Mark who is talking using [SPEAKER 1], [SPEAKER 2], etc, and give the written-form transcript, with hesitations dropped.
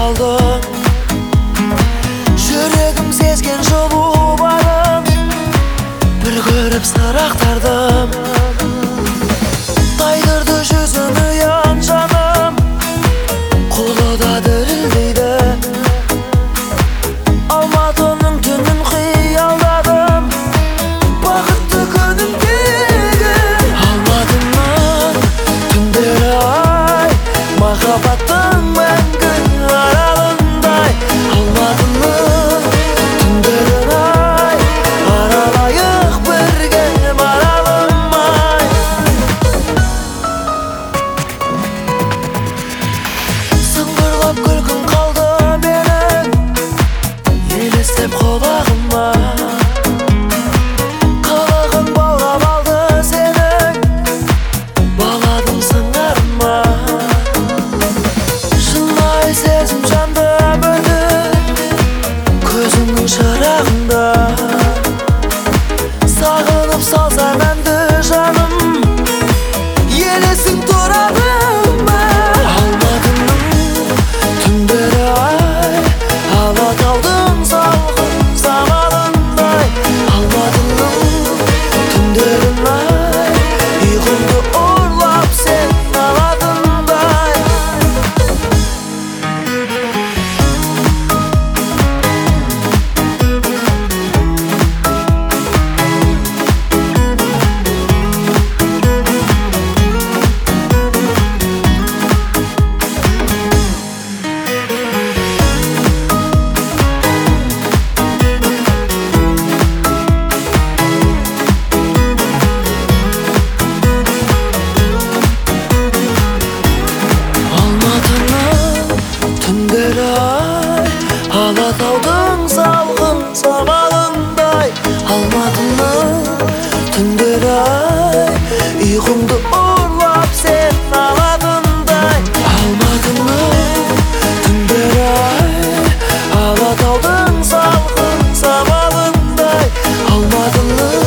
[SPEAKER 1] қалдың. Жүрегім сезген жылу барын бір көріп сырақтардым. Тайдырды жүзін ұян жаным, қолы да дірілдейді. Алматының түнін қиялдадым, бақытты күнімдегі. Алматының түндері ай, махаббаттың мәңгі аралындай. Алматының түндерін ай, аралайық бірге маралымай. Сыңғырлап күлкің қалды менің, елестеп құлағыма. Қылығың баурап алды сенің, баладың сыңарыма. Шынайы сезім жанды мөлдір көзіңнің шырағында. Сағынып салсаң